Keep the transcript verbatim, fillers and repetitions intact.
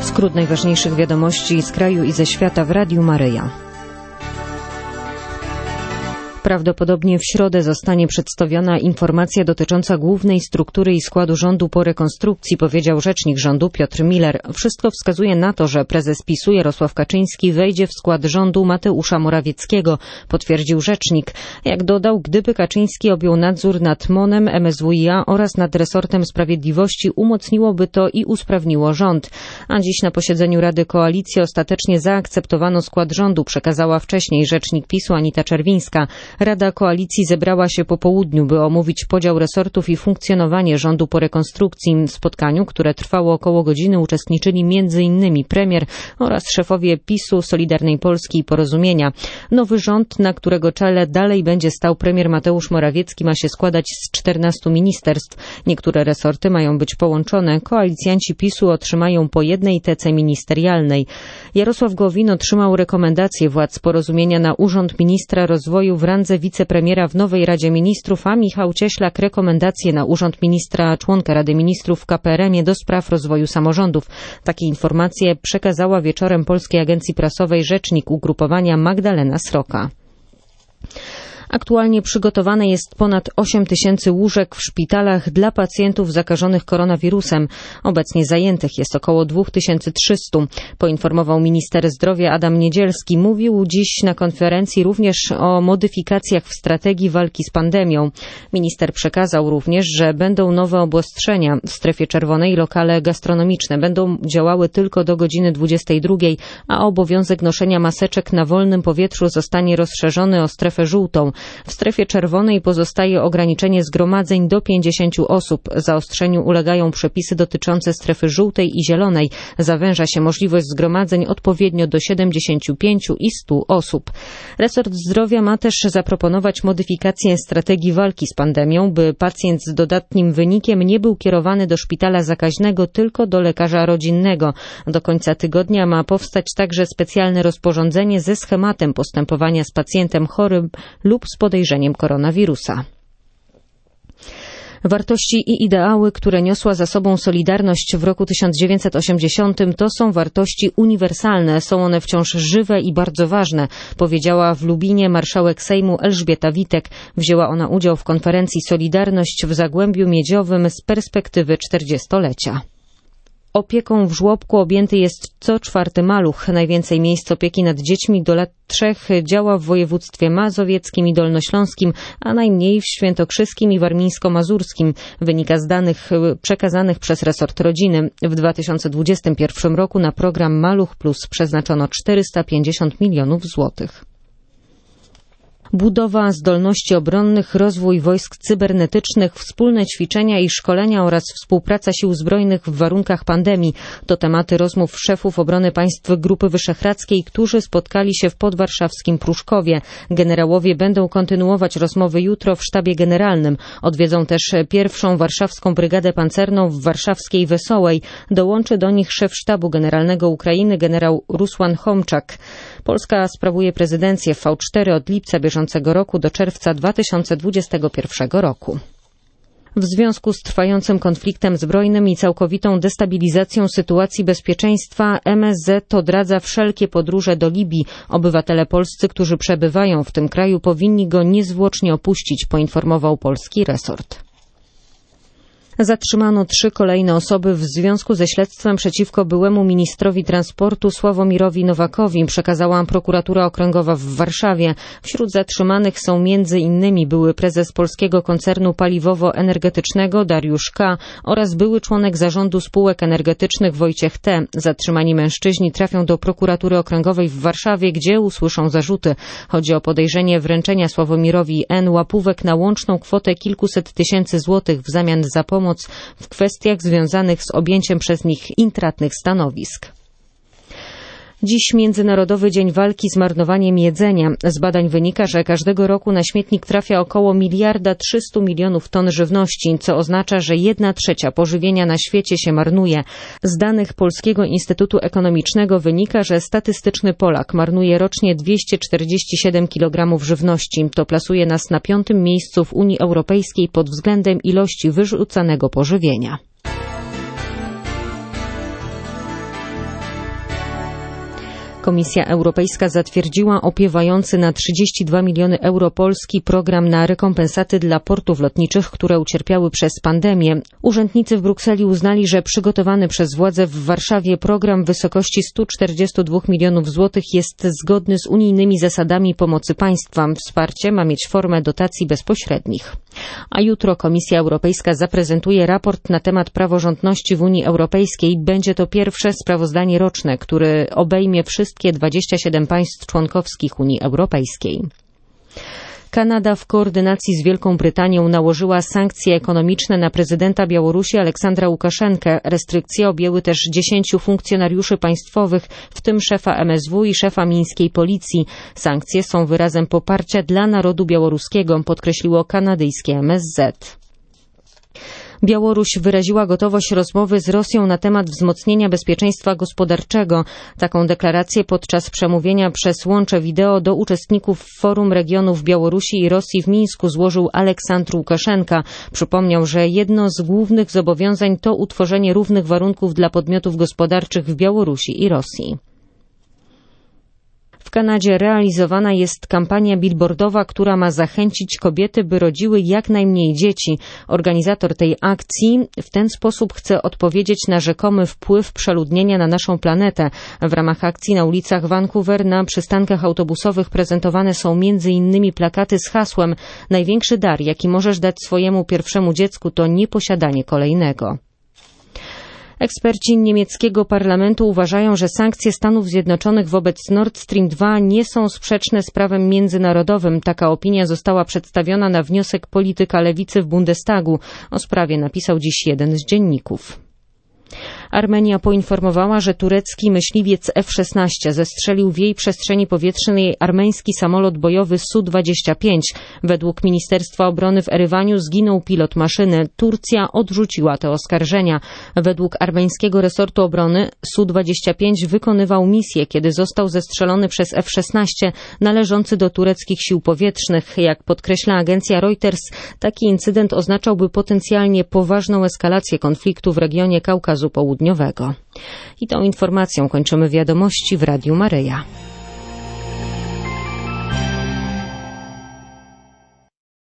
Skrót najważniejszych wiadomości z kraju i ze świata w Radiu Maryja. Prawdopodobnie w środę zostanie przedstawiona informacja dotycząca głównej struktury i składu rządu po rekonstrukcji, powiedział rzecznik rządu Piotr Miller. Wszystko wskazuje na to, że prezes PiSu Jarosław Kaczyński wejdzie w skład rządu Mateusza Morawieckiego, potwierdził rzecznik. Jak dodał, gdyby Kaczyński objął nadzór nad MON-em, M S W i A oraz nad resortem sprawiedliwości, umocniłoby to i usprawniło rząd. A dziś na posiedzeniu Rady Koalicji ostatecznie zaakceptowano skład rządu, przekazała wcześniej rzecznik PiSu Anita Czerwińska. Rada Koalicji zebrała się po południu, by omówić podział resortów i funkcjonowanie rządu po rekonstrukcji. W spotkaniu, które trwało około godziny, uczestniczyli między innymi premier oraz szefowie PiSu, Solidarnej Polski i Porozumienia. Nowy rząd, na którego czele dalej będzie stał premier Mateusz Morawiecki, ma się składać z czternastu ministerstw. Niektóre resorty mają być połączone. Koalicjanci PiSu otrzymają po jednej tece ministerialnej. Jarosław Gowin otrzymał rekomendację władz Porozumienia na urząd ministra rozwoju w randze wicepremiera w nowej Radzie Ministrów, a Michał Cieślak rekomendacje na urząd ministra członka Rady Ministrów w K P R M ie do spraw rozwoju samorządów. Takie informacje przekazała wieczorem Polskiej Agencji Prasowej rzecznik ugrupowania Magdalena Sroka. Aktualnie przygotowane jest ponad osiem tysięcy łóżek w szpitalach dla pacjentów zakażonych koronawirusem. Obecnie zajętych jest około dwa tysiące trzysta. Poinformował minister zdrowia Adam Niedzielski. Mówił dziś na konferencji również o modyfikacjach w strategii walki z pandemią. Minister przekazał również, że będą nowe obostrzenia. W strefie czerwonej lokale gastronomiczne będą działały tylko do godziny dwudziestej drugiej, a obowiązek noszenia maseczek na wolnym powietrzu zostanie rozszerzony o strefę żółtą. W strefie czerwonej pozostaje ograniczenie zgromadzeń do pięćdziesięciu osób. Zaostrzeniu ulegają przepisy dotyczące strefy żółtej i zielonej. Zawęża się możliwość zgromadzeń odpowiednio do siedemdziesięciu pięciu i stu osób. Resort zdrowia ma też zaproponować modyfikację strategii walki z pandemią, by pacjent z dodatnim wynikiem nie był kierowany do szpitala zakaźnego, tylko do lekarza rodzinnego. Do końca tygodnia ma powstać także specjalne rozporządzenie ze schematem postępowania z pacjentem chorym lub z podejrzeniem koronawirusa. Wartości i ideały, które niosła za sobą Solidarność w roku tysiąc dziewięćset osiemdziesiątym, to są wartości uniwersalne. Są one wciąż żywe i bardzo ważne, powiedziała w Lubinie marszałek Sejmu Elżbieta Witek. Wzięła ona udział w konferencji Solidarność w Zagłębiu Miedziowym z perspektywy czterdziestolecia. Opieką w żłobku objęty jest co czwarty maluch. Najwięcej miejsc opieki nad dziećmi do lat trzech działa w województwie mazowieckim i dolnośląskim, a najmniej w świętokrzyskim i warmińsko-mazurskim. Wynika z danych przekazanych przez resort rodziny. W dwa tysiące dwudziestym pierwszym roku na program Maluch Plus przeznaczono czterysta pięćdziesiąt milionów złotych. Budowa zdolności obronnych, rozwój wojsk cybernetycznych, wspólne ćwiczenia i szkolenia oraz współpraca sił zbrojnych w warunkach pandemii to tematy rozmów szefów obrony państw Grupy Wyszehradzkiej, którzy spotkali się w podwarszawskim Pruszkowie. Generałowie będą kontynuować rozmowy jutro w sztabie generalnym. Odwiedzą też pierwszą warszawską brygadę pancerną w warszawskiej Wesołej. Dołączy do nich szef sztabu generalnego Ukrainy generał Rusłan Chomczak. Polska sprawuje prezydencję w V cztery od lipca bieżącego roku do czerwca dwa tysiące dwudziestego pierwszego roku. W związku z trwającym konfliktem zbrojnym i całkowitą destabilizacją sytuacji bezpieczeństwa M S Z odradza wszelkie podróże do Libii. Obywatele polscy, którzy przebywają w tym kraju, powinni go niezwłocznie opuścić, poinformował polski resort. Zatrzymano trzy kolejne osoby w związku ze śledztwem przeciwko byłemu ministrowi transportu Sławomirowi Nowakowi, przekazała prokuratura okręgowa w Warszawie. Wśród zatrzymanych są między innymi były prezes polskiego koncernu paliwowo-energetycznego Dariusz K. oraz były członek zarządu spółek energetycznych Wojciech T. Zatrzymani mężczyźni trafią do prokuratury okręgowej w Warszawie, gdzie usłyszą zarzuty. Chodzi o podejrzenie wręczenia Sławomirowi N. łapówek na łączną kwotę kilkuset tysięcy złotych w zamian za pomoc w kwestiach związanych z objęciem przez nich intratnych stanowisk. Dziś Międzynarodowy Dzień Walki z Marnowaniem Jedzenia. Z badań wynika, że każdego roku na śmietnik trafia około miliarda trzystu milionów ton żywności, co oznacza, że jedna trzecia pożywienia na świecie się marnuje. Z danych Polskiego Instytutu Ekonomicznego wynika, że statystyczny Polak marnuje rocznie dwieście czterdzieści siedem kilogramów żywności. To plasuje nas na piątym miejscu w Unii Europejskiej pod względem ilości wyrzucanego pożywienia. Komisja Europejska zatwierdziła opiewający na trzydzieści dwa miliony euro polski program na rekompensaty dla portów lotniczych, które ucierpiały przez pandemię. Urzędnicy w Brukseli uznali, że przygotowany przez władze w Warszawie program w wysokości stu czterdziestu dwóch milionów złotych jest zgodny z unijnymi zasadami pomocy państwa. Wsparcie ma mieć formę dotacji bezpośrednich. A jutro Komisja Europejska zaprezentuje raport na temat praworządności w Unii Europejskiej. Będzie to pierwsze sprawozdanie roczne, które obejmie wszystkie dwadzieścia siedem państw członkowskich Unii Europejskiej. Kanada w koordynacji z Wielką Brytanią nałożyła sankcje ekonomiczne na prezydenta Białorusi Aleksandra Łukaszenkę. Restrykcje objęły też dziesięciu funkcjonariuszy państwowych, w tym szefa M S W i szefa mińskiej policji. Sankcje są wyrazem poparcia dla narodu białoruskiego, podkreśliło kanadyjskie M S Z. Białoruś wyraziła gotowość rozmowy z Rosją na temat wzmocnienia bezpieczeństwa gospodarczego. Taką deklarację podczas przemówienia przez łącze wideo do uczestników Forum Regionów Białorusi i Rosji w Mińsku złożył Aleksandr Łukaszenka. Przypomniał, że jedno z głównych zobowiązań to utworzenie równych warunków dla podmiotów gospodarczych w Białorusi i Rosji. W Kanadzie realizowana jest kampania billboardowa, która ma zachęcić kobiety, by rodziły jak najmniej dzieci. Organizator tej akcji w ten sposób chce odpowiedzieć na rzekomy wpływ przeludnienia na naszą planetę. W ramach akcji na ulicach Vancouver na przystankach autobusowych prezentowane są między innymi plakaty z hasłem „Największy dar, jaki możesz dać swojemu pierwszemu dziecku, to nieposiadanie kolejnego”. Eksperci niemieckiego parlamentu uważają, że sankcje Stanów Zjednoczonych wobec Nord Stream dwa nie są sprzeczne z prawem międzynarodowym. Taka opinia została przedstawiona na wniosek polityka lewicy w Bundestagu. O sprawie napisał dziś jeden z dzienników. Armenia poinformowała, że turecki myśliwiec F szesnaście zestrzelił w jej przestrzeni powietrznej armeński samolot bojowy S U dwadzieścia pięć. Według Ministerstwa Obrony w Erywaniu zginął pilot maszyny. Turcja odrzuciła te oskarżenia. Według armeńskiego resortu obrony S U dwadzieścia pięć wykonywał misję, kiedy został zestrzelony przez F szesnaście należący do tureckich sił powietrznych. Jak podkreśla agencja Reuters, taki incydent oznaczałby potencjalnie poważną eskalację konfliktu w regionie Kaukazu Południowego. I tą informacją kończymy wiadomości w Radiu Maryja.